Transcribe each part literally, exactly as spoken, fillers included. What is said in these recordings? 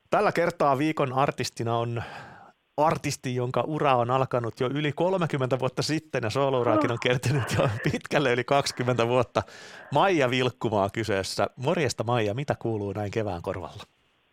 Tällä kertaa viikon artistina on artisti, jonka ura on alkanut jo yli kolmekymmentä vuotta sitten ja soolouraakin on kertynyt jo pitkälle yli kaksikymmentä vuotta. Maija Vilkkumaa kyseessä. Morjesta Maija, mitä kuuluu näin kevään korvalla?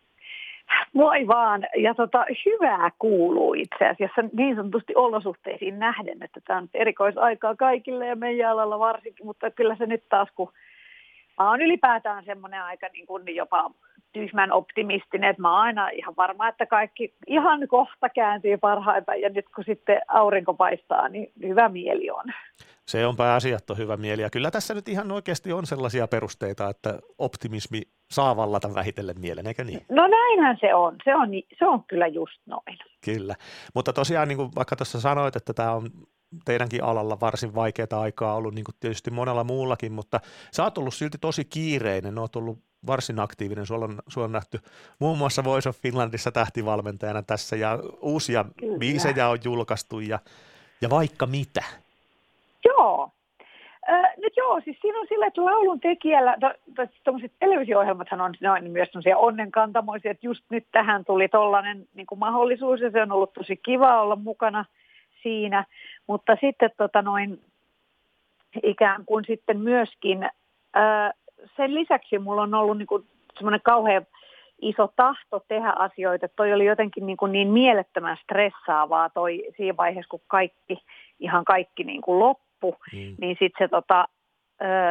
Moi vaan, ja tota, hyvää kuuluu itse asiassa niin sanotusti olosuhteisiin nähden, että tämä on erikoisaikaa kaikille ja meidän alalla varsinkin, mutta kyllä se nyt taas, kun mä oon ylipäätään semmoinen aika niin kuin jopa tyhmän optimistinen, että mä oon aina ihan varma, että kaikki ihan kohta kääntyy parhaimpäin ja nyt kun sitten aurinko paistaa, niin hyvä mieli on. Se on pääasiat on hyvä mieli ja kyllä tässä nyt ihan oikeasti on sellaisia perusteita, että optimismi saa vallata vähitellen mielen, eikö niin? No näinhän se on, se on, se on kyllä just noin. Kyllä, mutta tosiaan niin kuin vaikka tuossa sanoit, että tämä on teidänkin alalla varsin vaikeaa aikaa ollut niin kuin tietysti monella muullakin, mutta sä oot ollut silti tosi kiireinen, oot ollut varsin aktiivinen, sulla on, sulla on nähty muun muassa Voice of Finlandissa tähtivalmentajana tässä ja uusia Kyllä. biisejä on julkaistu ja, ja vaikka mitä. Joo. Äh, nyt joo, siis siinä on sillä, että laulun tekijällä, tuommoiset televisio-ohjelmathan on noin myös sellaisia onnenkantamoisia, että just nyt tähän tuli tollainen niin kuin mahdollisuus ja se on ollut tosi kiva olla mukana siinä, mutta sitten tota noin ikään kuin sitten myöskin äh, sen lisäksi mulla on ollut niin kuin semmoinen kauhean iso tahto tehdä asioita, että toi oli jotenkin niin, kuin niin mielettömän stressaavaa toi siinä vaiheessa, kun kaikki, ihan kaikki niin kuin loppu, mm. niin sitten se tota, ö,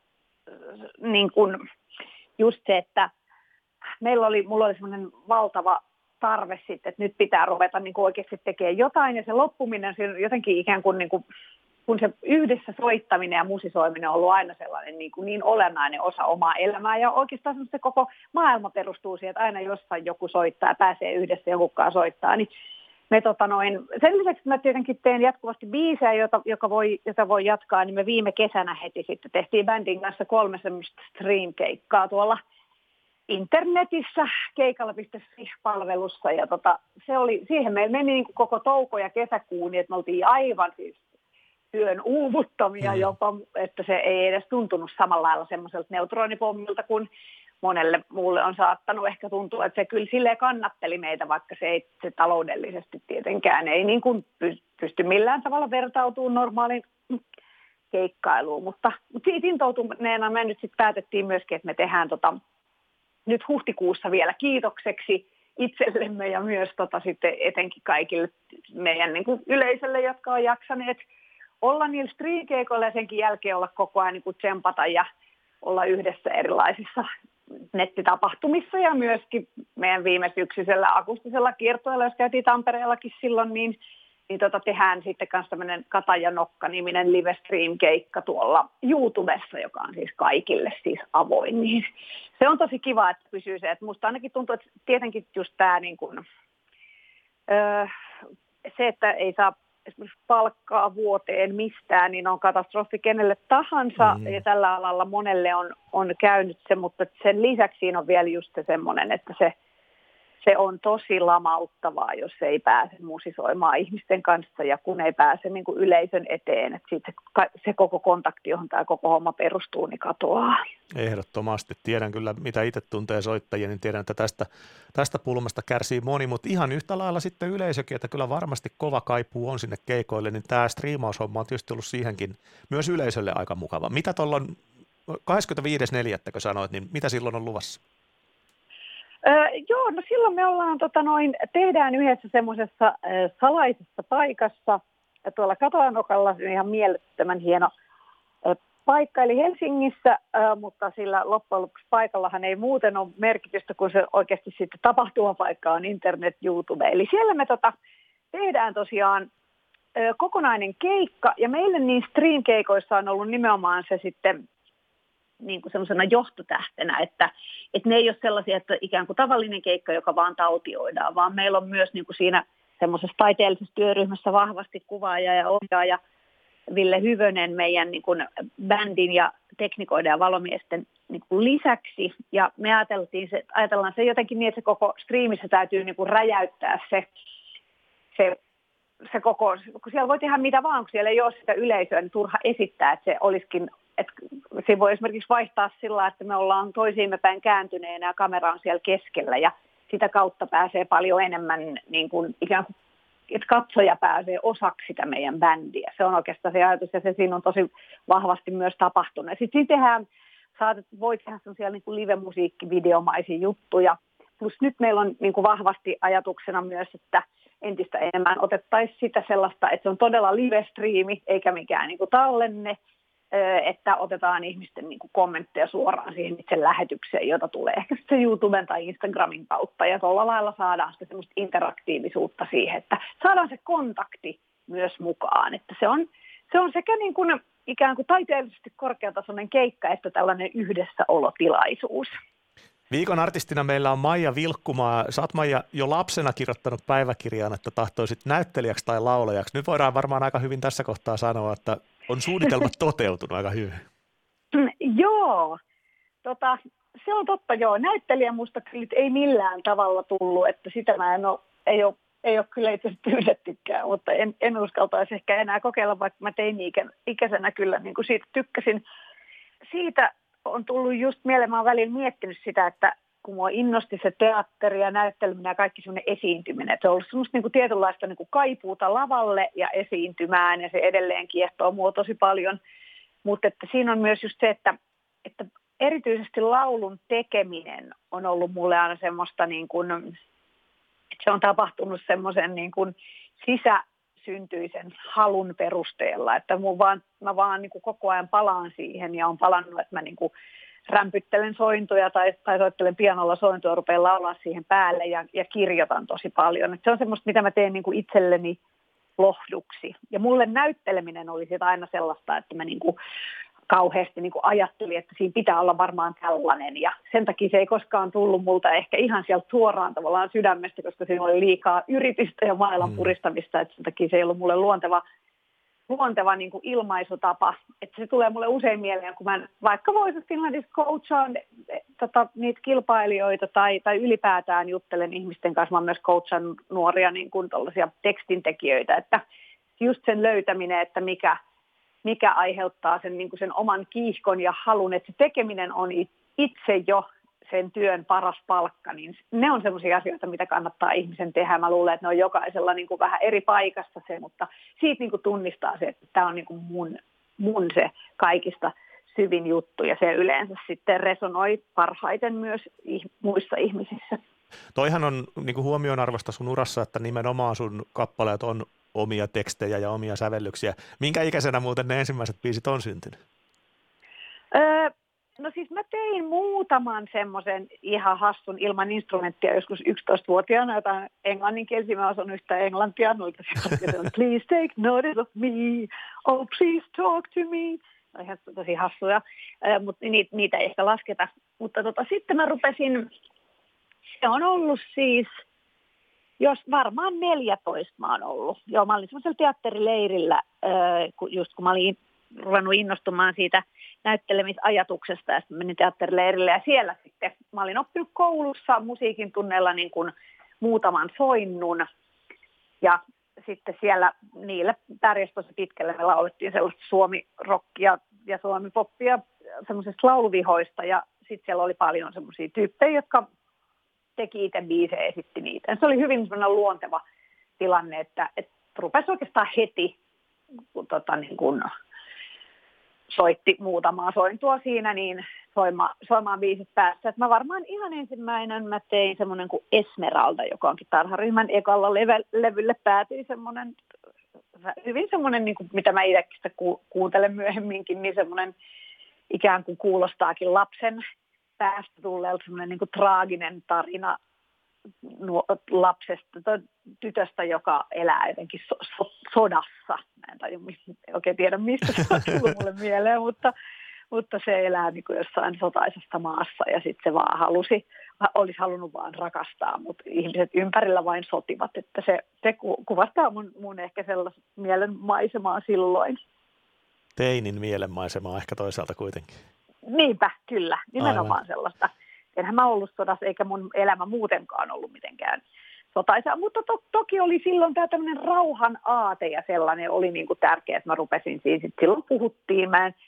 niin kuin just se, että meillä oli, mulla oli semmoinen valtava tarve sitten, että nyt pitää ruveta niin kuin oikeasti tekemään jotain, ja se loppuminen on jotenkin ikään kuin, niin kuin kun se yhdessä soittaminen ja musisoiminen on ollut aina sellainen niin, kuin niin olennainen osa omaa elämää, ja oikeastaan se koko maailma perustuu siihen, että aina jossain joku soittaa ja pääsee yhdessä jokukaan soittaa, niin me tota noin, sen lisäksi mä tietenkin teen jatkuvasti biisejä, jota, joka voi, jota voi jatkaa, niin me viime kesänä heti sitten tehtiin bändin kanssa kolme semmoista stream-keikkaa tuolla internetissä keikalla piste fi-palvelussa, ja tota, se oli, siihen meillä meni niin kuin koko touko ja kesäkuun, niin että me oltiin aivan siis työn uuvuttomia mm. jopa, että se ei edes tuntunut samalla lailla semmoiselta neutronipommilta kuin monelle muulle on saattanut ehkä tuntua, että se kyllä silleen kannatteli meitä, vaikka se ei se taloudellisesti tietenkään ei niin kuin pysty millään tavalla vertautumaan normaaliin keikkailuun, mutta, mutta siitä intoutuneena me nyt sitten päätettiin myöskin, että me tehdään tota, nyt huhtikuussa vielä kiitokseksi itsellemme ja myös tota, sitten etenkin kaikille meidän niin kuin yleisölle, jotka on jaksaneet olla niillä streakeikoilla ja senkin jälkeen olla koko ajan niin kuin tsempata ja olla yhdessä erilaisissa nettitapahtumissa ja myöskin meidän viime syksysellä akustisella kiertueella, jos käytiin Tampereellakin silloin, niin, niin tota tehdään sitten myös tämmöinen Kata ja Nokka-niminen live-stream-keikka tuolla YouTubessa, joka on siis kaikille siis avoin. Niin se on tosi kiva, että pysyy se, että musta ainakin tuntuu, että tietenkin just tämä niin kuin, öö, se, että ei saa esimerkiksi palkkaa vuoteen mistään, niin on katastrofi kenelle tahansa, mm. ja tällä alalla monelle on, on käynyt se, mutta sen lisäksi siinä on vielä just se semmoinen, että se, se on tosi lamauttavaa, jos ei pääse musisoimaan ihmisten kanssa, ja kun ei pääse niin kuin yleisön eteen, että siitä se koko kontakti, johon tämä koko homma perustuu, niin katoaa. Ehdottomasti. Tiedän kyllä, mitä itse tuntee soittajia, niin tiedän, että tästä, tästä pulmasta kärsii moni, mutta ihan yhtä lailla sitten yleisökin, että kyllä varmasti kova kaipuu on sinne keikoille, niin tämä striimaushomma on tietysti ollut siihenkin myös yleisölle aika mukava. Mitä tuolla on, kahdeskymmenesviides neljättä kun sanoit, niin mitä silloin on luvassa? Öö, joo, no silloin me ollaan, tota noin, tehdään yhdessä semmoisessa äh, salaisessa paikassa, ja tuolla Katolanokalla se on ihan mielettömän hieno äh, paikka, eli Helsingissä, äh, mutta sillä loppujen lopuksi paikallahan ei muuten ole merkitystä, kun se oikeasti sitten tapahtumapaikka on internet, YouTube, eli siellä me tota, tehdään tosiaan äh, kokonainen keikka, ja meille niin stream-keikoissa on ollut nimenomaan se sitten niin kuin semmoisena johtotähtenä, että, että ne ei ole sellaisia, että ikään kuin tavallinen keikka, joka vaan tautioidaan, vaan meillä on myös niin kuin siinä semmoisessa taiteellisessa työryhmässä vahvasti kuvaaja ja ohjaaja Ville Hyvönen meidän niin kuin bändin ja teknikoiden ja valomiesten niin kuin lisäksi. Ja me ajateltiin se, ajatellaan se jotenkin niin, että se koko striimissä täytyy niin kuin räjäyttää se, se, se koko, kun siellä voi tehdä mitä vaan, kun siellä ei ole sitä yleisöä, niin turha esittää, että se olisikin. Että se voi esimerkiksi vaihtaa sillä, että me ollaan toisiimme päin kääntyneenä ja kamera on siellä keskellä ja sitä kautta pääsee paljon enemmän niin kuin ikään kuin, että katsoja pääsee osaksi sitä meidän bändiä. Se on oikeastaan se ajatus ja se siinä on tosi vahvasti myös tapahtunut. Sitten siinä tehdään, saatet, voi tehdä sellaisia niin kuin live-musiikkivideomaisia juttuja. Plus nyt meillä on niin kuin vahvasti ajatuksena myös, että entistä enemmän otettaisiin sitä sellaista, että se on todella live-striimi eikä mikään niin kuin tallenne, että otetaan ihmisten niin kuin kommentteja suoraan siihen itse lähetykseen, jota tulee ehkä sitten YouTuben tai Instagramin kautta. Ja tuolla lailla saadaan sitten semmoista interaktiivisuutta siihen, että saadaan se kontakti myös mukaan. Että se on, se on sekä niin kuin ikään kuin taiteellisesti korkeatasoinen keikka, että tällainen yhdessäolotilaisuus. Viikon artistina meillä on Maija Vilkkumaa. Sä oot, Maija, jo lapsena kirjoittanut päiväkirjaan, että tahtoisit näyttelijäksi tai laulajaksi. Nyt voidaan varmaan aika hyvin tässä kohtaa sanoa, että on suunnitelmat toteutunut aika hyvin. Joo, tota, se on totta joo. Näyttelijä musta kyllä ei millään tavalla tullut, että sitä mä en ole, ei ole, ei ole kyllä itse pyydettykään, mutta en, en uskaltaisi ehkä enää kokeilla, vaikka mä teini-ikäisenä kyllä niin kuin siitä tykkäsin. Siitä on tullut just mieleen, mä oon välillä miettinyt sitä, että kun mua innosti se teatteri ja näytteleminen ja kaikki semmoinen esiintyminen, että se on ollut semmoista niin kuin tietynlaista niin kuin kaipuuta lavalle ja esiintymään ja se edelleen kiehtoo mua tosi paljon, mutta että siinä on myös just se, että, että erityisesti laulun tekeminen on ollut mulle aina semmoista niin kuin, että se on tapahtunut semmoisen niin kuin sisäsyntyisen halun perusteella, että mun vaan, mä vaan niin kuin koko ajan palaan siihen ja on palannut, että mä niin kuin rämpyttelen sointuja tai, tai soittelen pianolla sointuja, rupean laulaa siihen päälle ja, ja kirjoitan tosi paljon. Et se on semmoista, mitä mä teen niin kuin itselleni lohduksi. Ja mulle näytteleminen oli sitä aina sellaista, että mä niin kuin kauheasti niin kuin ajattelin, että siinä pitää olla varmaan tällainen. Ja sen takia se ei koskaan tullut multa ehkä ihan sieltä suoraan tavallaan sydämestä, koska siinä oli liikaa yritystä ja mailan puristamista. Että sen takia se ei ollut mulle luonteva luonteva niin kuin ilmaisutapa, että se tulee mulle usein mieleen, kun mä vaikka Voice of Finlandissa coachaan tota, niitä kilpailijoita tai, tai ylipäätään juttelen ihmisten kanssa, mä myös coachaan nuoria niin kuin tällaisia tekstintekijöitä, että just sen löytäminen, että mikä, mikä aiheuttaa sen, niin kuin sen oman kiihkon ja halun, että se tekeminen on itse jo sen työn paras palkka, niin ne on sellaisia asioita, mitä kannattaa ihmisen tehdä. Mä luulen, että ne on jokaisella niin kuin vähän eri paikassa se, mutta siitä niin kuin tunnistaa se, että tämä on niin kuin mun, mun se kaikista syvin juttu, ja se yleensä sitten resonoi parhaiten myös muissa ihmisissä. Toihan on niin kuin huomionarvoista sun urassa, että nimenomaan sun kappaleet on omia tekstejä ja omia sävellyksiä. Minkä ikäisenä muuten ne ensimmäiset biisit on syntynyt? Öö, No siis mä tein muutaman semmoisen ihan hassun ilman instrumenttia joskus yksitoistavuotiaana, jotain englanninkielisiä, mä osan yhtä englantia, noilta sieltä, please take notice of me, oh please talk to me. No ihan tosi hassuja, mutta niitä, niitä ei ehkä lasketa. Mutta tota, sitten mä rupesin, se on ollut siis, jos varmaan neljätoista mä oon ollut. Joo, mä olin semmoisella teatterileirillä, just kun mä olin ruvennut innostumaan siitä näyttelemisajatuksesta, ja sitten menin teatterileirille, ja siellä sitten mä olin oppinut koulussa musiikin tunneilla niin kuin muutaman soinnun, ja sitten siellä niille pärjäsi tosi pitkälle. Me laulettiin sellaista suomi-rockia ja suomi-poppia semmoisista lauluvihoista, ja sitten siellä oli paljon semmoisia tyyppejä, jotka teki itse biisejä ja esitti niitä. Se oli hyvin semmoinen luonteva tilanne, että, että rupesi oikeastaan heti kun, tota, niin kun soitti muutamaa sointua siinä, niin soima, soimaan biisit päässä. Et mä varmaan ihan ensimmäinen mä tein semmoinen kuin Esmeralda, joka onkin tarharyhmän ekalla leve, levylle päätyi semmoinen, hyvin semmoinen, niin kuin, mitä mä itsekin ku, kuuntelen myöhemminkin, niin semmoinen ikään kuin kuulostaakin lapsen päästä tulleelta semmoinen niin kuin traaginen tarina nuo, lapsesta, tytöstä, joka elää jotenkin so, so, sodassa. Mä en tajua, oikein tiedä, mistä se on tullut mulle mieleen, mutta, mutta se elää niin kuin jossain sotaisessa maassa, ja sitten se vaan halusi, olisi halunnut vaan rakastaa, mutta ihmiset ympärillä vain sotivat, että se, se kuvastaa mun, mun ehkä sellaista mielenmaisemaa silloin. Teinin mielenmaisemaa ehkä toisaalta kuitenkin. Niinpä, kyllä, nimenomaan Aivan. sellaista. Enhän mä ollut sodassa, eikä mun elämä muutenkaan ollut mitenkään sotaisa, mutta to, toki oli silloin tämä tämmöinen rauhan aate, ja sellainen oli niin kuin tärkeä, että mä rupesin siinä, sitten silloin puhuttiin, mä en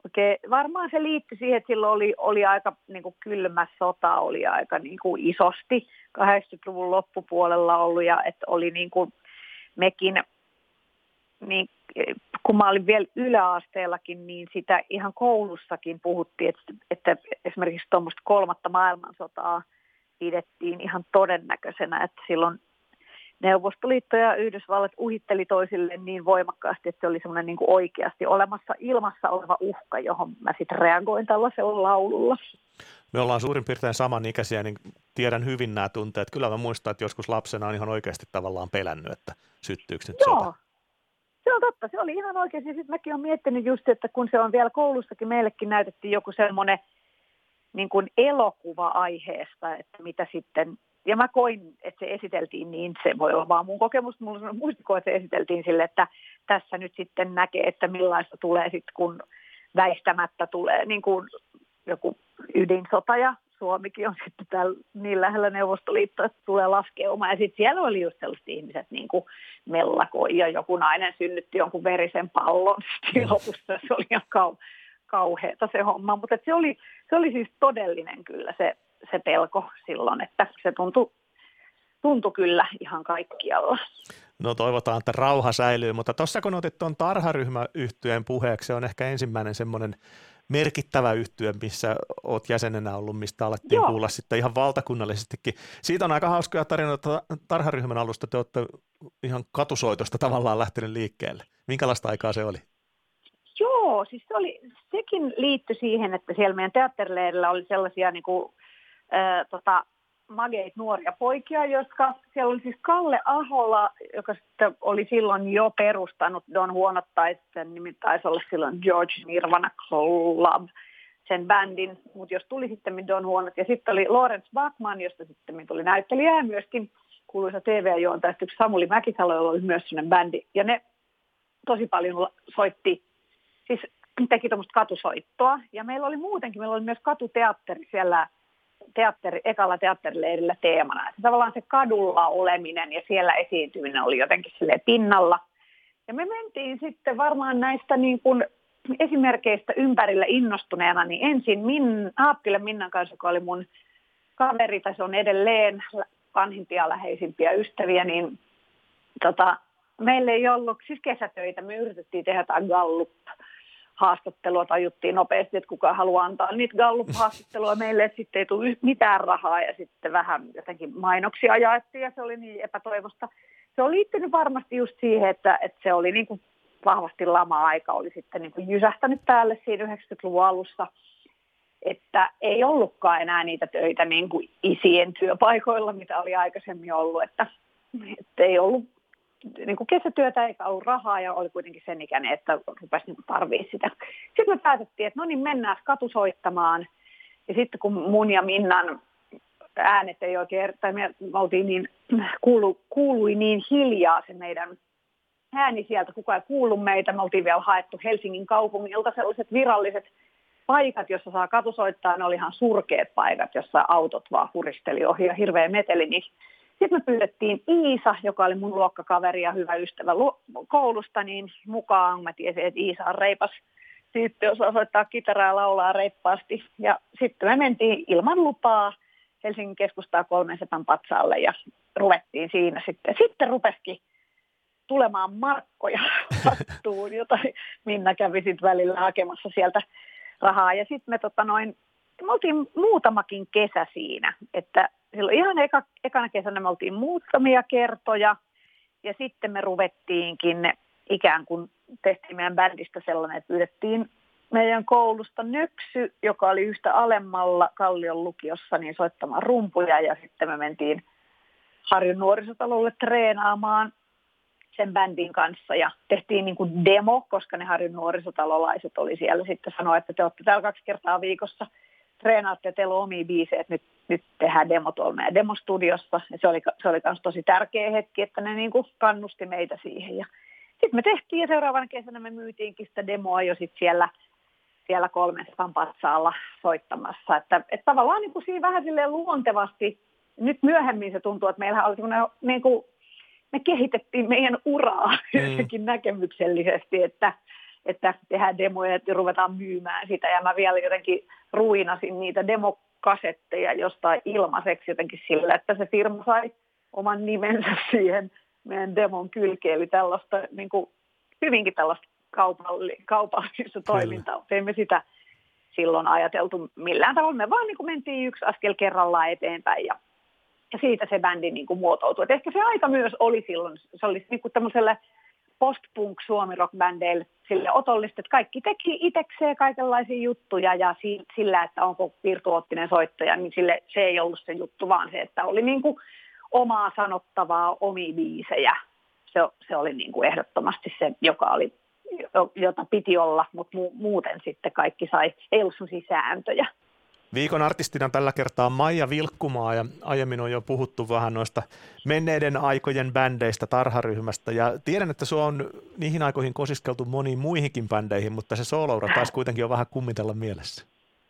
Okei, varmaan se liittyi siihen, että silloin oli, oli aika niin kuin kylmä sota, oli aika niin kuin isosti kahdeksankymmentäluvun loppupuolella ollut ja että oli niin kuin mekin, niin, kun mä olin vielä yläasteellakin, niin sitä ihan koulussakin puhuttiin, että, että esimerkiksi tuommoista kolmatta maailmansotaa pidettiin ihan todennäköisenä, että silloin Neuvostoliitto ja Yhdysvallat uhitteli toisilleen niin voimakkaasti, että se oli semmoinen niin kuin oikeasti olemassa ilmassa oleva uhka, johon mä sitten reagoin tällaisella laululla. Me ollaan suurin piirtein samanikäisiä, niin tiedän hyvin nämä tunteet. Kyllä mä muistan, että joskus lapsena on ihan oikeasti tavallaan pelännyt, että syttyykö nyt Joo. sota. Se on totta, se oli ihan oikeasti. Sitten mäkin olen miettinyt just, että kun se on vielä koulussakin, meillekin näytettiin joku semmoinen niin kuin elokuva aiheesta, että mitä sitten, ja mä koin, että se esiteltiin niin, se voi olla vaan mun kokemus, mulla on muistiko, että se esiteltiin sille, että tässä nyt sitten näkee, että millaista tulee sitten, kun väistämättä tulee niin kuin joku ydinsota ja Suomikin on sitten täällä niin lähellä Neuvostoliittoa, että tulee laskeuma. Ja sitten siellä oli just sellaiset ihmiset niin kuin mellakoi ja joku nainen synnytti jonkun verisen pallon sitten lopussa. Se oli ihan kau, kauheata se homma, mutta se oli, se oli siis todellinen kyllä se, se pelko silloin, että se tuntui, tuntui kyllä ihan kaikkialla. No toivotaan, että rauha säilyy, mutta tuossa kun otit tuon Tarharyhmä-yhtyeen puheeksi, se on ehkä ensimmäinen semmoinen merkittävä yhtye, missä olet jäsenenä ollut, mistä alettiin Joo. kuulla sitten ihan valtakunnallisestikin. Siitä on aika hauskoja tarinoita Tarharyhmän alusta, te olette ihan katusoitosta tavallaan lähtenyt liikkeelle. Minkälaista aikaa se oli? Joo, siis se oli, sekin liittyi siihen, että siellä meidän teatterileirillä oli sellaisia niin kuin, äh, tota, mageit nuoria poikia, jotka siellä oli siis Kalle Ahola, joka sitten oli silloin jo perustanut Don Huonot, tai sen nimi taisi olla silloin George Nirvana Club, sen bändin, mutta jos tuli sitten Don Huonot, ja sitten oli Lawrence Bachman, josta sitten tuli näyttelijä, ja myöskin kuuluisa T V-juontaja, yksi Samuli Mäkisalo, jolla oli myös sellainen bändi, ja ne tosi paljon soitti, siis teki tuommoista katusoittoa, ja meillä oli muutenkin, meillä oli myös katuteatteri siellä, teatteri, ekalla teatterileirillä teemana. Että tavallaan se kadulla oleminen ja siellä esiintyminen oli jotenkin silleen pinnalla. Ja me mentiin sitten varmaan näistä niin kuin esimerkkeistä ympärillä innostuneena, niin ensin Min, Aappila Minnan kanssa, joka oli mun kaveri, tai se on edelleen vanhimpia läheisimpiä ystäviä, niin tota, meillä ei ollut siis kesätöitä. Me yritettiin tehdä jotain Gallup haastattelua, tajuttiin nopeasti, että kuka haluaa antaa niitä Gallup-haastattelua meille, että sitten ei tule mitään rahaa ja sitten vähän jotenkin mainoksia jaettiin ja se oli niin epätoivosta. Se on liittynyt varmasti just siihen, että, että se oli niin kuin vahvasti lama-aika, oli sitten niin kuin jysähtänyt päälle siinä yhdeksänkymmentäluvun alussa, että ei ollutkaan enää niitä töitä niin kuin isien työpaikoilla, mitä oli aikaisemmin ollut, että, että ei ollut niin kuin kesätyötä eikä ollut rahaa ja oli kuitenkin sen ikäinen, että rupesi niin tarvitsemaan sitä. Sitten me päätettiin, että no niin, mennään katusoittamaan. Ja sitten kun mun ja Minnan äänet ei oikein, tai me oltiin niin, kuulu, kuului niin hiljaa se meidän ääni sieltä, kukaan ei kuullut meitä. Me oltiin vielä haettu Helsingin kaupungilta sellaiset viralliset paikat, jossa saa katusoittaa. Ne oli ihan surkeat paikat, jossa autot vaan huristeli ohi ja hirveä meteli, niin sitten me pyydettiin Iisa, joka oli mun luokkakaveri ja hyvä ystävä koulusta, niin mukaan. Mä tiesin, että Iisa on reipas tyyppi, osaa soittaa kitaraa ja laulaa reippaasti. Ja sitten me mentiin ilman lupaa Helsingin keskustaa kolmen sepän patsaalle ja ruvettiin siinä sitten. Sitten rupesikin tulemaan markkoja hattuun, jota Minna kävi sitten välillä hakemassa sieltä rahaa. Ja sitten me, tota noin, me oltiin muutamakin kesä siinä, että silloin ihan eka, ekana kesänä me oltiin muutamia kertoja ja sitten me ruvettiinkin ikään kuin tehtiin meidän bändistä sellainen, että pyydettiin meidän koulusta Nöksy, joka oli yhtä alemmalla Kallion lukiossa, niin soittamaan rumpuja ja sitten me mentiin Harjun nuorisotalolle treenaamaan sen bändin kanssa ja tehtiin niin kuin demo, koska ne Harjun nuorisotalolaiset oli siellä sitten sanoa, että te olette täällä kaksi kertaa viikossa treenaatte ja teillä on omia biisejä, että nyt, nyt tehdään demo tuolla meidän demostudiossa. Ja se oli, se oli myös tosi tärkeä hetki, että ne niin kuin kannusti meitä siihen. Ja sitten me tehtiin ja seuraavana kesänä me myytiinkin sitä demoa jo sit siellä, siellä kolmen sepän patsaalla soittamassa. Että, että tavallaan niin kuin siinä vähän silleen luontevasti, nyt myöhemmin se tuntuu, että meillähän oli semmoinen, niin kuin, me kehitettiin meidän uraa mm. jotenkin näkemyksellisesti, että että tehdään demoja ja ruvetaan myymään sitä. Ja mä vielä jotenkin ruinasin niitä demokasetteja jostain ilmaiseksi jotenkin sillä, että se firma sai oman nimensä siihen meidän demon kylkeen. Eli tällaista niin kuin, hyvinkin tällaista kaupalli, kaupallista toimintaa. Emme sitä silloin ajateltu millään tavalla. Me vaan niin kuin mentiin yksi askel kerrallaan eteenpäin ja, ja siitä se bändi niin kuin muotoutui. Et ehkä se aika myös oli silloin, se oli niin kuin tämmöiselle post-punk suomi-rock-bändeille sille otollista, että kaikki teki itsekseen kaikenlaisia juttuja ja sillä, että onko virtuoottinen soittaja, niin sille, se ei ollut se juttu, vaan se, että oli niin kuin omaa sanottavaa, omia biisejä. Se, se oli niin kuin ehdottomasti se, joka oli, jota piti olla, mutta mu, muuten sitten kaikki sai, ei ollut sellaisia sääntöjä. Viikon artistina tällä kertaa Maija Vilkkumaa ja aiemmin on jo puhuttu vähän noista menneiden aikojen bändeistä, Tarha-ryhmästä ja tiedän, että se on niihin aikoihin kosiskeltu moniin muihinkin bändeihin, mutta se sooloura taisi kuitenkin jo vähän kummitella mielessä.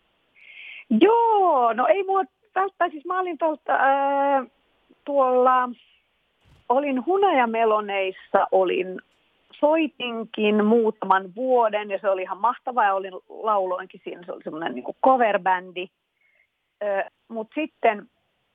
Joo, no ei mua välttämättä, siis mä olin tuolta, ää, tuolla, olin Hunajameloneissa, olin soitinkin muutaman vuoden ja se oli ihan mahtavaa ja olin lauloinkin siinä, se oli semmoinen niin kuin cover-bändi. Mutta sitten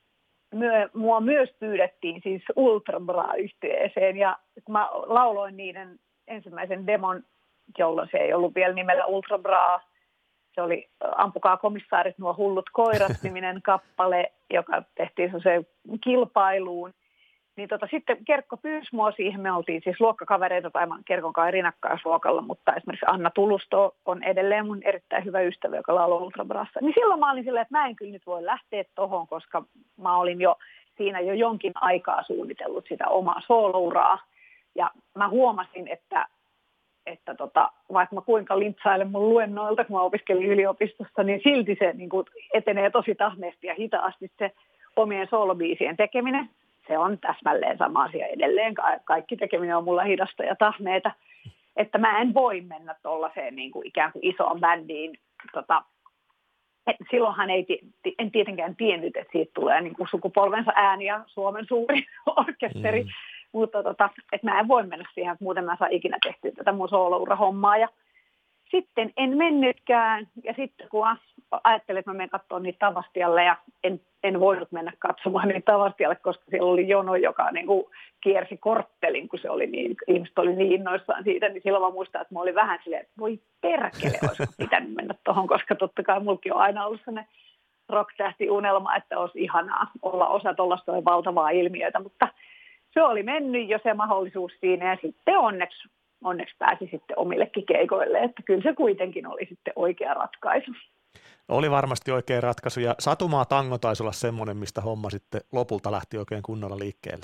myö, mua myös pyydettiin siis Ultra Bra-yhtyeeseen ja kun mä lauloin niiden ensimmäisen demon, jolloin se ei ollut vielä nimellä Ultra Bra, se oli Ampukaa komissaarit nuo hullut koirat-niminen kappale, joka tehtiin sellaiseen kilpailuun. Niin tota, sitten Kerkko pyysi mua siihen, me oltiin siis luokkakavereita tai Kerkon kanssa rinnakkaisluokalla, mutta esimerkiksi Anna Tulusto on edelleen mun erittäin hyvä ystävä, joka lauloi Ultra Brassa. Niin silloin mä olin silleen, että mä en kyllä nyt voi lähteä tohon, koska mä olin jo siinä jo jonkin aikaa suunnitellut sitä omaa soolouraa. Ja mä huomasin, että, että tota, vaikka mä kuinka lintsailen mun luennoilta, kun mä opiskelin yliopistossa, niin silti se niin kuin etenee tosi tahmeesti ja hitaasti se omien soolobiisien tekeminen. Se on täsmälleen sama asia edelleen. Kaikki tekeminen on mulla hidasta ja tahmeita. Että mä en voi mennä tuollaiseen niin kuin ikään kuin isoon bändiin. Tota, silloinhan ei, en tietenkään tiennyt, että siitä tulee niin kuin sukupolvensa ääni ja Suomen suuri orkesteri. Mm. Mutta tota, että mä en voi mennä siihen, että muuten mä saan ikinä tehtyä tätä mun soolourahommaa. Ja sitten en mennytkään. Ja sitten kun ajattelin, että mä menen katsomaan niitä Tavastialle ja en, en voinut mennä katsomaan niitä Tavastialle, koska siellä oli jono, joka niin kuin kiersi korttelin, kun se oli niin, ihmiset oli niin innoissaan siitä, niin silloin mä muistan, että mä olin vähän silleen, että voi perkele, olisiko pitänyt mennä tuohon, koska totta kai mullakin on aina ollut sellainen rock-tähti-unelma, että olisi ihanaa olla osa tuollaista valtavaa ilmiötä, mutta se oli mennyt jo se mahdollisuus siinä ja sitten onneksi, onneksi pääsi sitten omillekin keikoille, että kyllä se kuitenkin oli sitten oikea ratkaisu. Oli varmasti oikea ratkaisu ja Satumaa Tango taisi olla semmoinen, mistä homma sitten lopulta lähti oikein kunnolla liikkeelle.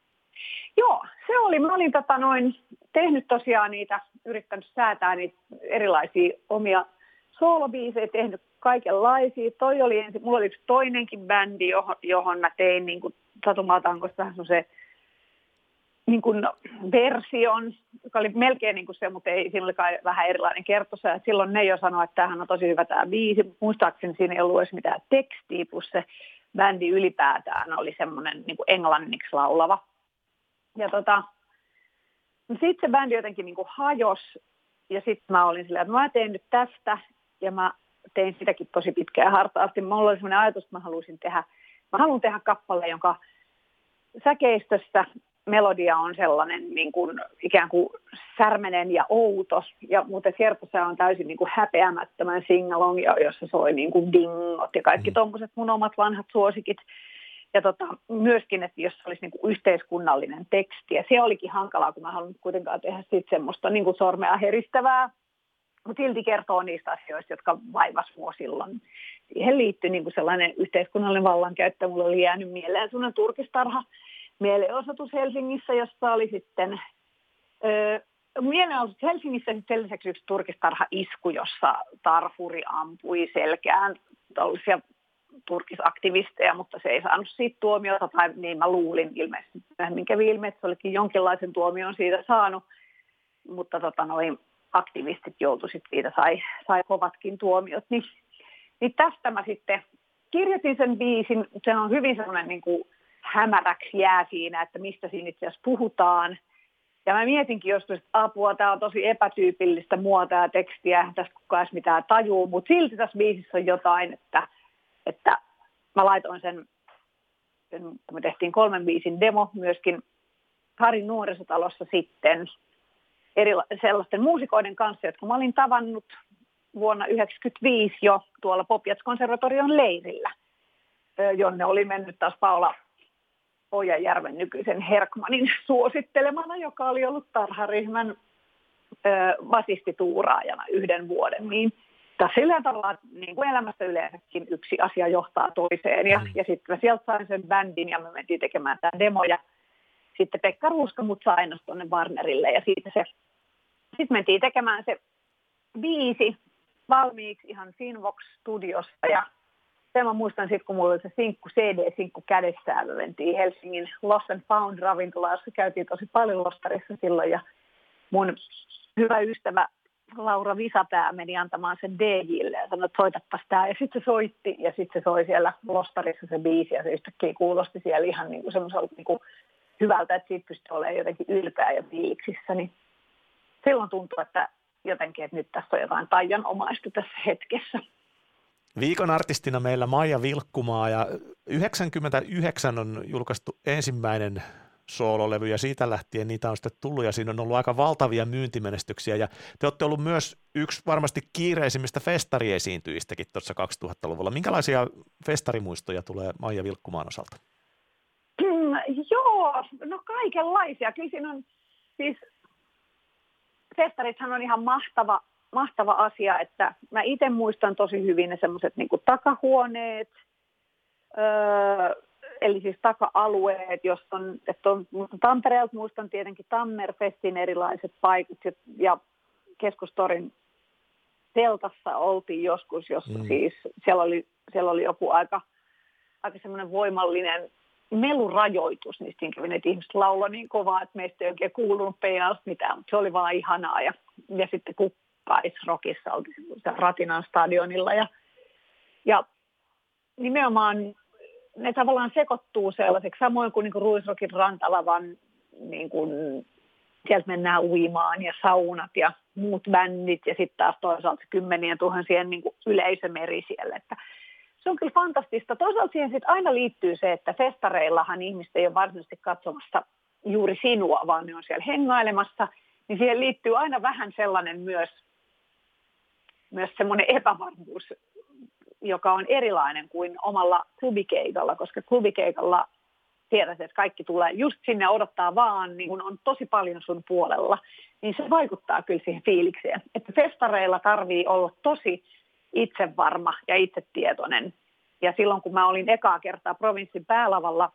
Joo, se oli. Mä olin tota noin, tehnyt tosiaan niitä, yrittänyt säätää niitä erilaisia omia soolobiisejä, tehnyt kaikenlaisia. Toi oli ensin, mulla oli yksi toinenkin bändi, johon, johon mä tein niin kuin Satumaa Tangosta vähän se niin kuin version, joka oli melkein niin kuin se, mutta ei, siinä oli kai vähän erilainen kertosa. Ja silloin ne jo sanoi, että tämähän on tosi hyvä tämä biisi. Muistaakseni siinä ei ollut edes mitään tekstiä, plus se bändi ylipäätään oli semmoinen niin kuin englanniksi laulava. Ja tota, sitten se bändi jotenkin niin kuin hajosi. Ja sitten mä olin silleen, että mä teen nyt tästä. Ja mä tein sitäkin tosi pitkään hartaasti. Mulla oli semmoinen ajatus, että mä haluaisin tehdä, mä haluan tehdä kappaleen, jonka säkeistössä melodia on sellainen niin kuin, ikään kuin särmenen ja outo, ja muuten kertossa on täysin niin kuin häpeämättömän singalong, jossa soi niin kuin dingot ja kaikki tommoset mun omat vanhat suosikit. Ja tota, myöskin, että jos olisi niin kuin yhteiskunnallinen teksti, ja se olikin hankalaa, kun mä haluan kuitenkaan tehdä siitä semmoista niin kuin sormea heristävää, mutta silti kertoo niistä asioista, jotka vaivasi mua silloin. Siihen liittyy niin kuin sellainen yhteiskunnallinen vallankäyttö. Mulla oli jäänyt mieleen sellainen turkistarha, mielenosoitus Helsingissä, jossa oli sitten öö, mielenosoitus Helsingissä sitten sen lisäksi yksi turkistarha-isku, jossa tarhuri ampui selkään tällaisia turkisaktivisteja, mutta se ei saanut siitä tuomiota, tai niin mä luulin ilmeisesti, myöhemmin kävi ilme, että se olikin jonkinlaisen tuomion siitä saanut, mutta tota, noin aktivistit joutuivat siitä, sai, sai kovatkin tuomiot, niin, niin tästä mä sitten kirjoitin sen biisin, se on hyvin sellainen niin kuin hämäräksi jää siinä, että mistä siinä itse asiassa puhutaan. Ja mä mietinkin joskus, että apua, tää on tosi epätyypillistä muotoa ja tekstiä, tästä kukaan edes mitään tajuu, mutta silti tässä biisissä on jotain, että, että mä laitoin sen, sen, kun me tehtiin kolmen biisin demo myöskin Harin nuorisotalossa sitten eri, sellaisten muusikoiden kanssa, jotka mä olin tavannut vuonna yhdeksänkymmentäviisi jo tuolla Pop-Jazz-konservatorion leirillä, jonne oli mennyt taas Paula Ojajärven nykyisen Herkmanin suosittelemana, joka oli ollut tarharyhmän basistituuraajana yhden vuoden. Niin tässä sillä tavalla, niin kuin elämässä yleensäkin, yksi asia johtaa toiseen. Ja, ja sitten mä sieltä sain sen bändin ja me mentiin tekemään tämä demo. Ja sitten Pekka Ruuska mut sai aina tuonne Warnerille ja siitä se, sitten mentiin tekemään se biisi valmiiksi ihan Finvox-studiossa ja sen mä muistan sitten, kun mulla oli se sinkku, C D-sinkku kädessään, me mentiin Helsingin Lost and Found-ravintolaan, jossa käytiin tosi paljon Lostarissa silloin, ja mun hyvä ystävä Laura Visapää meni antamaan sen D J:lle ja sanoi, että soitapas tää, ja sitten se soitti, ja sitten se soi siellä Lostarissa se biisi, ja se yhtäkkiä kuulosti siellä ihan niin kuin semmoiselta niin kuin hyvältä, että siitä pystyi olemaan jotenkin ylpeä ja fiiliksissä, niin silloin tuntui, että jotenkin, että nyt tässä on jotain taianomaista tässä hetkessä. Viikon artistina meillä Maija Vilkkumaa ja yhdeksänkymmentäyhdeksän on julkaistu ensimmäinen soololevy ja siitä lähtien niitä on sitten tullut ja siinä on ollut aika valtavia myyntimenestyksiä ja te olette ollut myös yksi varmasti kiireisimmistä festariesiintyjistäkin tuossa kaksituhattaluvulla. Minkälaisia festarimuistoja tulee Maija Vilkkumaan osalta? Mm, joo, no kaikenlaisia. Kyllä siinä on siis festarithan on ihan mahtava Mahtava asia, että mä itse muistan tosi hyvin ne semmoiset niin kuin takahuoneet, öö, eli siis taka-alueet, jos on, että on Tampereelta muistan tietenkin Tammerfestin erilaiset paikat ja, ja Keskustorin teltassa oltiin joskus, jossa mm. siis siellä oli, siellä oli joku aika, aika semmoinen voimallinen melurajoitus, niin siinä kävi, että ihmiset lauloi niin kovaa, että meistä ei oikein kuulunut P A:sta mitään, mutta se oli vaan ihanaa ja, ja sitten kun Rockissa oltiin Ratinan stadionilla ja, ja nimenomaan ne tavallaan sekoittuu sellaiseksi, samoin kuin, niin kuin Ruisrokin rantalavan, niin kuin, sieltä mennään uimaan ja saunat ja muut bändit ja sitten taas toisaalta kymmenien tuhansien niin kuin yleisömeri siellä, että se on kyllä fantastista. Toisaalta siihen sitten aina liittyy se, että festareillahan ihmiset ei ole varsinaisesti katsomassa juuri sinua, vaan ne on siellä hengailemassa, niin siihen liittyy aina vähän sellainen myös myös semmoinen epävarmuus, joka on erilainen kuin omalla klubikeikalla, koska klubikeikalla tiedät, että kaikki tulee just sinne odottaa vaan, niin kun on tosi paljon sun puolella, niin se vaikuttaa kyllä siihen fiilikseen. Että festareilla tarvii olla tosi itsevarma ja itsetietoinen. Ja silloin, kun mä olin ekaa kertaa provinssin päälavalla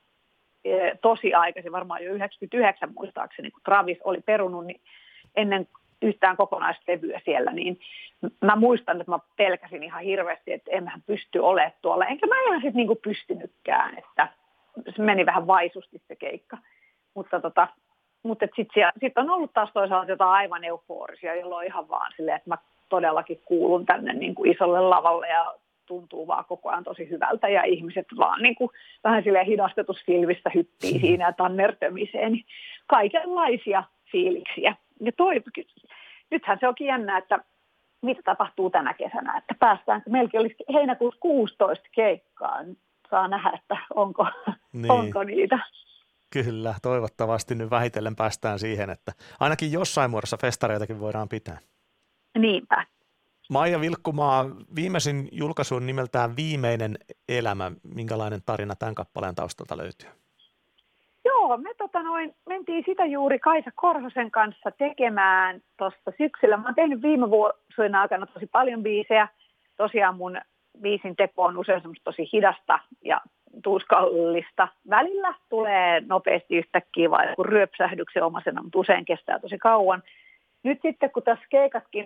tosi aikaisin, varmaan jo yhdeksänkymmentäyhdeksän muistaakseni, kun Travis oli perunut, niin ennen yhtään kokonaislevyä siellä, niin mä muistan, että mä pelkäsin ihan hirveästi, että enhän pysty olemaan tuolla. Enkä mä ihan sitten niinku pystynytkään, että se meni vähän vaisusti se keikka. Mutta, tota, mutta sitten sit on ollut taas toisaalta jotain aivan euforisia, jolloin ihan vaan silleen, että mä todellakin kuulun tänne niinku isolle lavalle ja tuntuu vaan koko ajan tosi hyvältä ja ihmiset vaan niinku vähän silleen hidastetusfilmistä hyppii siinä ja tannertömiseen. Niin kaikenlaisia fiiliksiä. Ja toi, nythän se onkin jännä, että mitä tapahtuu tänä kesänä, että päästäänkö, meilläkin olisi heinäkuussa kuusitoista keikkaa, nyt saa nähdä, että onko, niin. onko niitä. Kyllä, toivottavasti nyt vähitellen päästään siihen, että ainakin jossain muodossa festareitakin voidaan pitää. Niinpä. Maija Vilkkumaa, viimeisin julkaisu on nimeltään Viimeinen elämä. Minkälainen tarina tämän kappaleen taustalta löytyy? Joo, me tota noin, mentiin sitä juuri Kaisa Korhosen kanssa tekemään tuosta syksyllä. Mä oon tehnyt viime vuosina aikana tosi paljon biisejä. Tosiaan mun biisin teko on usein semmoista tosi hidasta ja tuskallista. Välillä tulee nopeasti yhtäkkiä vai joku ryöpsähdyksen omaisena, mutta usein kestää tosi kauan. Nyt sitten kun tässä keikatkin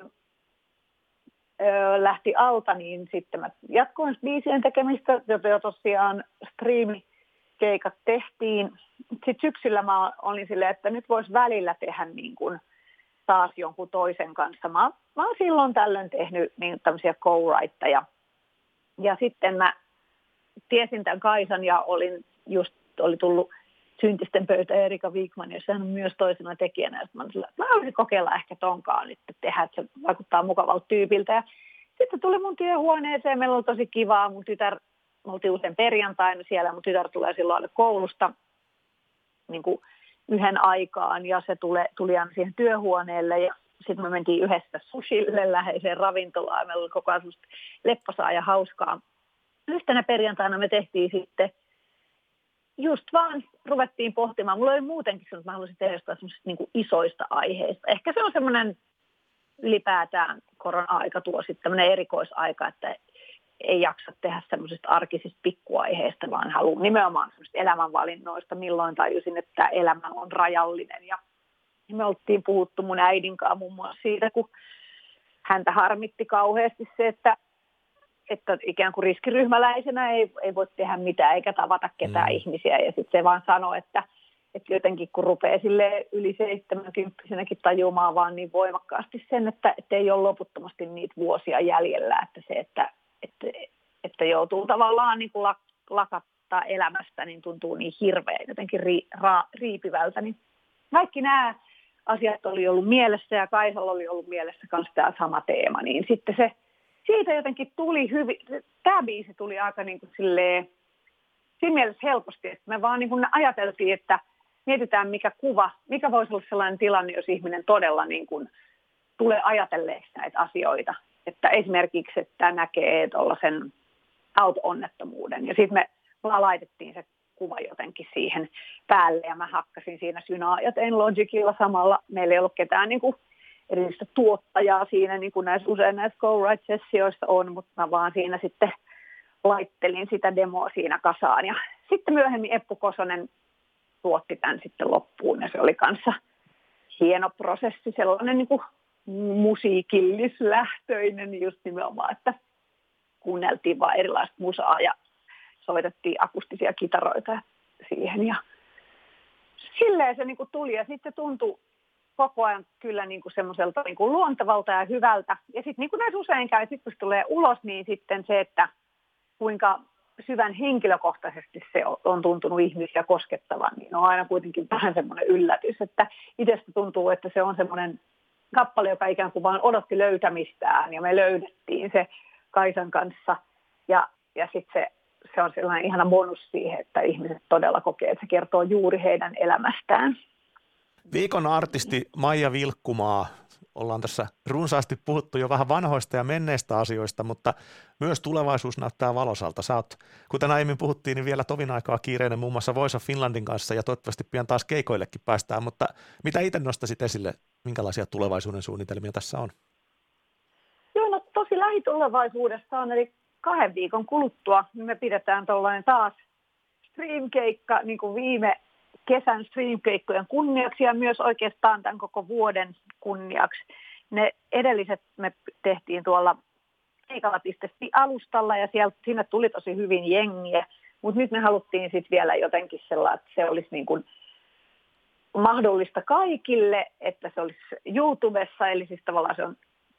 ö, lähti alta, niin sitten mä jatkoin biisien tekemistä, jota jo tosiaan striimikeikat tehtiin. Sitten syksyllä mä olin silleen, että nyt voisi välillä tehdä niin kuin taas jonkun toisen kanssa. Mä, mä oon silloin tällöin tehnyt niin tämmöisiä co-writeja. Ja sitten mä tiesin tämän Kaisan ja olin just, oli tullut Syntisten pöytä Erika Wigman, jossa hän on myös toisena tekijänä. Ja mä olin sillä, että mä haluaisin kokeilla ehkä tonkaan nyt tehdä, että se vaikuttaa mukavalta tyypiltä. Ja sitten tuli mun työhuoneeseen, meillä oli tosi kivaa. Mun tytär, me oltiin usein perjantaina siellä, mun tytär tulee silloin koulusta niin kuin yhden aikaan ja se tuli, tuli aina siihen työhuoneelle ja sitten me mentiin yhdessä sushille läheiseen ravintolaan. Meillä oli koko ajan semmoista lepposaa ja hauskaa. Yhtenä perjantaina me tehtiin sitten, just vaan ruvettiin pohtimaan. Mulla oli muutenkin se, että mä haluaisin tehdä jostain semmoisista niin kuin isoista aiheista. Ehkä se on semmoinen ylipäätään korona-aika tuo sitten tämmöinen erikoisaika, että ei jaksa tehdä semmoisista arkisista pikkuaiheista, vaan haluan nimenomaan semmoisista elämänvalinnoista. Milloin tajusin, että elämä on rajallinen. Ja me oltiin puhuttu mun äidin kanssa muun muassa siitä, kun häntä harmitti kauheasti se, että, että ikään kuin riskiryhmäläisenä ei, ei voi tehdä mitään eikä tavata ketään mm. ihmisiä. Ja sitten se vaan sanoi, että, että jotenkin kun rupeaa sille yli seitsemänkymppisenäkin tajumaan vaan niin voimakkaasti sen, että, että ei ole loputtomasti niitä vuosia jäljellä, että se, että Että, että joutuu tavallaan niin kuin lakattaa elämästä, niin tuntuu niin hirveän jotenkin ri, ra, riipivältä. Niin kaikki nämä asiat oli ollut mielessä ja Kaisalla oli ollut mielessä myös tämä sama teema. Niin sitten se, siitä jotenkin tuli hyvin, tämä biisi tuli aika niin kuin silleen, siinä mielessä helposti, että me vaan niin kuin ajateltiin, että mietitään mikä kuva, mikä voisi olla sellainen tilanne, jos ihminen todella niin kuin tulee ajatelleeksi näitä asioita. Että esimerkiksi, että näkee tuollaisen auto-onnettomuuden. Ja sitten me laitettiin se kuva jotenkin siihen päälle ja mä hakkasin siinä synaa ja tein Logicilla samalla. Meillä ei ollut ketään niin kuin erillistä tuottajaa siinä, niin kuin näissä usein näissä Go-Right-sessioissa on, mutta mä vaan siinä sitten laittelin sitä demoa siinä kasaan. Ja sitten myöhemmin Eppu Kosonen tuotti tämän sitten loppuun ja se oli kanssa hieno prosessi, sellainen niin kuin musiikillislähtöinen just nimenomaan, että kuunneltiin vaan erilaista musaa ja soitettiin akustisia kitaroita siihen ja silleen se niin kuin tuli ja sitten tuntui koko ajan kyllä niin kuin semmoiselta niin kuin luontevalta ja hyvältä ja sitten niin kuin näissä usein käy, sitten kun se tulee ulos, niin sitten se, että kuinka syvän henkilökohtaisesti se on tuntunut ihmisiä koskettavan, niin on aina kuitenkin vähän semmoinen yllätys, että itsestä tuntuu, että se on semmoinen kappale, joka ikään kuin vaan odotti löytämistään ja me löydettiin se Kaisan kanssa ja, ja sitten se, se on sellainen ihana bonus siihen, että ihmiset todella kokee, että se kertoo juuri heidän elämästään. Viikon artisti Maija Vilkkumaa. Ollaan tässä runsaasti puhuttu jo vähän vanhoista ja menneistä asioista, mutta myös tulevaisuus näyttää valosalta. Sä oot, kuten aiemmin puhuttiin, niin vielä tovin aikaa kiireinen muun muassa Voice of Finlandin kanssa ja toivottavasti pian taas keikoillekin päästään, mutta mitä itse nostaisit esille, minkälaisia tulevaisuuden suunnitelmia tässä on? Joo, no tosi lähitulevaisuudessa on, eli kahden viikon kuluttua niin me pidetään tuollainen taas streamkeikka niin kuin viime kesän streamkeikkojen kunniaksi ja myös oikeastaan tämän koko vuoden kunniaksi. Ne edelliset me tehtiin tuolla keikalla piste fi-alustalla ja sieltä, sinne tuli tosi hyvin jengiä, mutta nyt me haluttiin sitten vielä jotenkin sellainen, että se olisi niin kuin mahdollista kaikille, että se olisi YouTubessa, eli siis tavallaan se on,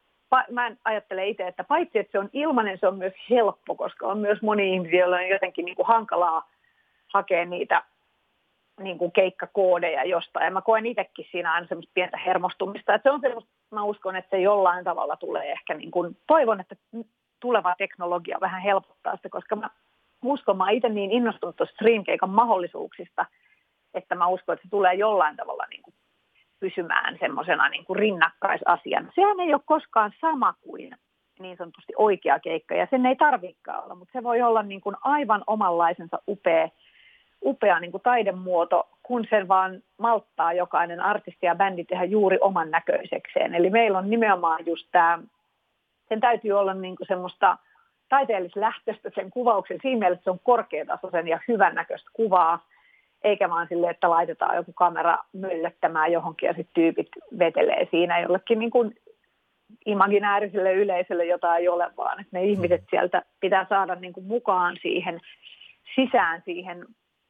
mä ajattelen itse, että paitsi että se on ilmainen, se on myös helppo, koska on myös moni ihmisiä, joilla on jotenkin niin kuin hankalaa hakea niitä niin kuin keikkakoodeja jostain. Ja mä koen itsekin siinä aina semmoista pientä hermostumista. Että se on semmoista, mä uskon, että se jollain tavalla tulee ehkä niin kuin, toivon, että tuleva teknologia vähän helpottaa sitä, koska mä uskon, mä oon itse niin innostunut tuosta streamkeikan mahdollisuuksista, että mä uskon, että se tulee jollain tavalla niin kuin pysymään semmoisena niin kuin rinnakkaisasiana. Sehän ei ole koskaan sama kuin niin sanotusti oikea keikka, ja sen ei tarvitsekaan olla, mutta se voi olla niin kuin aivan omanlaisensa upea, upea niin kuin taidemuoto, kun sen vaan malttaa jokainen artisti ja bändi tehdä juuri oman näköisekseen. Eli meillä on nimenomaan just tämä, sen täytyy olla niin kuin semmoista taiteellislähtöistä sen kuvauksen, siinä mielessä se on korkeatasoisen ja hyvän näköistä kuvaa, eikä vaan silleen, että laitetaan joku kamera möllettämään johonkin ja sitten tyypit vetelee siinä jollekin niin kuin imaginääriselle yleisölle, jota ei ole, vaan että ne ihmiset sieltä pitää saada niin kuin mukaan siihen sisään siihen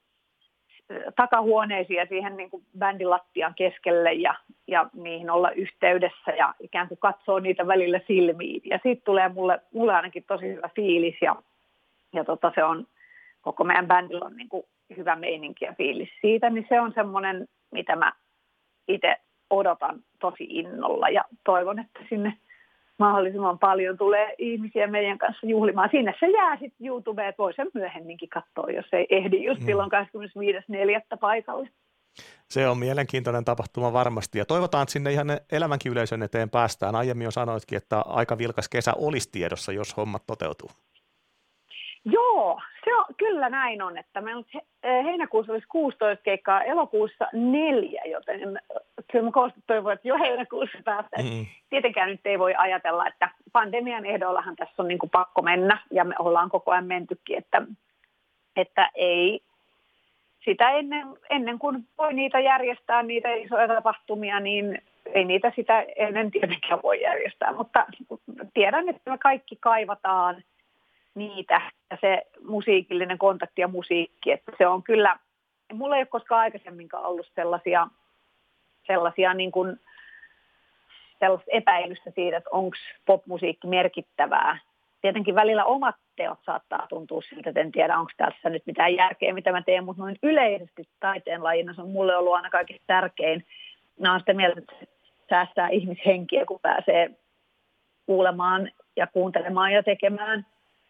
takahuoneisiin ja siihen niin kuin bändin lattian keskelle ja, ja niihin olla yhteydessä ja ikään kuin katsoo niitä välillä silmiin. Ja siitä tulee mulle, mulle ainakin tosi hyvä fiilis ja, ja tota, se on, koko meidän bändillä on niin kuin hyvä meininki ja fiilis siitä, niin se on semmoinen, mitä mä itse odotan tosi innolla ja toivon, että sinne mahdollisimman paljon tulee ihmisiä meidän kanssa juhlimaan. Sinne se jää sitten YouTubeen, että voi sen myöhemminkin katsoa, jos ei ehdi just mm. silloin kahdeskymmenesviides neljättä paikalle. Se on mielenkiintoinen tapahtuma varmasti ja toivotaan, että sinne ihan elävänkin yleisön eteen päästään. Aiemmin jo sanoitkin, että aika vilkas kesä olisi tiedossa, jos hommat toteutuu. Joo, se on, kyllä näin on, että meillä heinäkuussa olisi kuusitoista keikkaa, elokuussa neljä, joten kyllä mä kovasti toivon, että jo heinäkuussa päästään. Mm-hmm. Tietenkään nyt ei voi ajatella, että pandemian ehdollahan tässä on niin kuin pakko mennä ja me ollaan koko ajan mentykin, että, että ei sitä ennen, ennen kuin voi niitä järjestää, niitä isoja tapahtumia, niin ei niitä sitä ennen tietenkään voi järjestää, mutta tiedän, että me kaikki kaivataan niitä ja se musiikillinen kontakti ja musiikki, että se on kyllä, mulla ei ole koskaan aikaisemminkaan ollut sellaisia, sellaisia niin kuin, sellaista epäilystä siitä, että onko popmusiikki merkittävää. Tietenkin välillä omat teot saattaa tuntua siltä, että en tiedä, onko tässä nyt mitään järkeä, mitä mä teen, mutta noin yleisesti taiteen lajina se on mulle ollut aina kaikista tärkein. Mä oon sitä mieltä, että se säästää ihmishenkiä, kun pääsee kuulemaan ja kuuntelemaan ja tekemään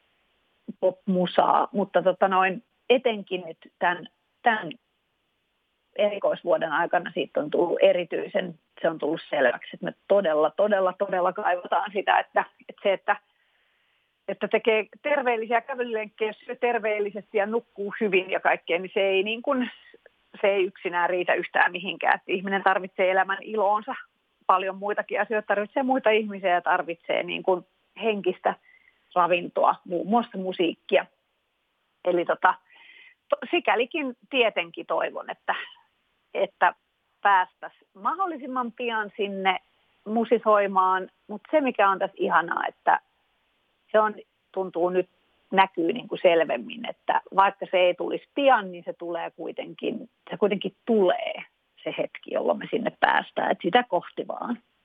popmusaa, mutta tota noin, etenkin nyt tämän, tämän erikoisvuoden aikana siitä on tullut erityisen, se on tullut selväksi, että me todella, todella, todella kaivataan sitä, että, että se, että, että tekee terveellisiä kävelylenkkejä, syö terveellisesti ja nukkuu hyvin ja kaikkea, niin se ei, niin kuin, se ei yksinään riitä yhtään mihinkään. Että ihminen tarvitsee elämän iloonsa, paljon muitakin asioita, tarvitsee muita ihmisiä ja tarvitsee niin kuin henkistä ravintoa, muun muassa musiikkia. Eli tota, to, sikälikin tietenkin toivon, että, että päästäisiin mahdollisimman pian sinne musisoimaan, mutta se mikä on tässä ihanaa, että se on, tuntuu nyt näkyy niin kuin selvemmin, että vaikka se ei tulisi pian, niin se tulee kuitenkin, se kuitenkin tulee se hetki, jolloin me sinne päästään, että sitä kohti vaan.